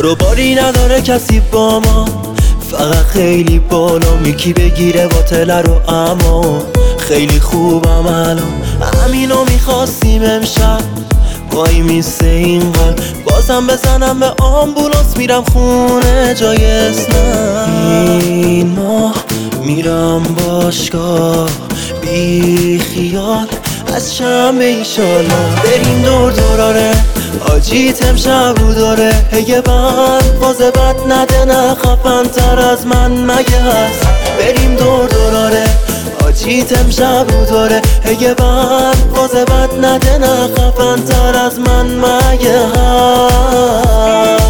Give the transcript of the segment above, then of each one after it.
بارو باری نداره کسی با ما، فقط خیلی بالا میکی بگیره باطله رو، اما خیلی خوبم الان. همینو میخواستیم امشب، وای میسه این قلب بازم بزنم به آمبولانس، میرم خونه جای اسمم. این ماه میرم باشگاه بی خیال، از شنبه ایشالا بریم دور دوراره، آجیت امشب رو داره. هی بند بازه بد نده، نه خفن تر از من مگه هست؟ بریم دور دوراره، آجیت امشب رو داره. هی بند بازه بد نده، نه خفن تر از من مگه هست؟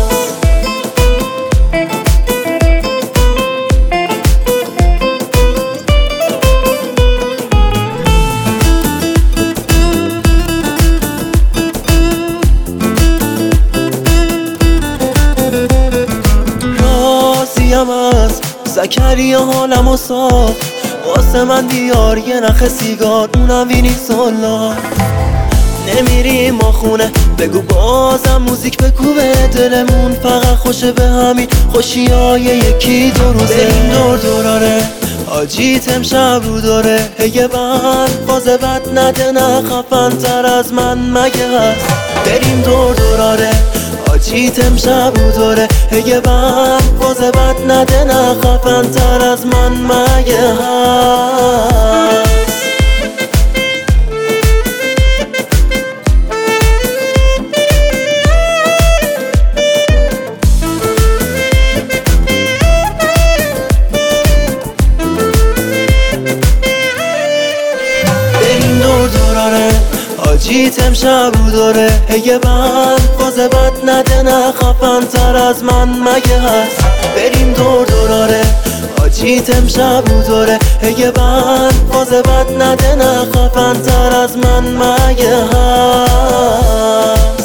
از زکریا حالم و صاف، واسه من بیار یه نخ سیگار، اونم وینی سولا. نمیریم ما خونه، بگو بازم موزیک بکوبه دلمون، فقط خوشه به همین خوشی های یکی دو روزه. بریم دور دوراره، آجیت امشب رو داره. هی بند بازه بد نده، نه خفن تر از من مگه هست؟ بریم دور دوراره، آجیت امشب رو داره. هی بند بازه بد نده، نه خفن تر از من مگه هست؟ بریم دور دوراره، آجیت امشب رو داره. هی بند بازه بد نده، نه خفن تر از من مگه هست؟ بریم دور دوراره، آجیت امشب رو داره. هی بند بازه بد نده، نه خفن تر از من مگه هست؟